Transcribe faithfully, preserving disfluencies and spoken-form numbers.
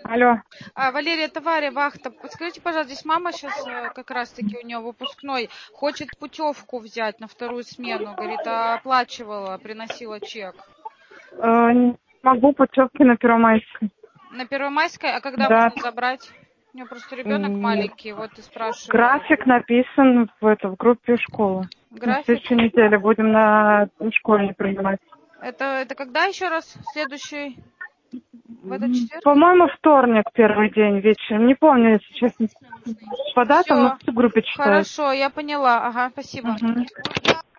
Алло. А, Валерия, это Варя, вахта. Подскажите, пожалуйста, здесь мама сейчас как раз-таки у нее выпускной, хочет путевку взять на вторую смену. Говорит, а оплачивала, приносила чек. Э, не могу путевки на Первомайской. На Первомайской? А когда Да. можно забрать? У меня просто ребенок М, маленький, вот и спрашиваю. График написан в, это, в группе школы. На График? следующей неделе будем на школе принимать. Это, это когда еще раз? Следующий? В этот М, четверг? По-моему, вторник первый день вечером. Не помню, если честно. По датам, но Все, в группе читают. хорошо, я поняла. Ага, спасибо. Мгм.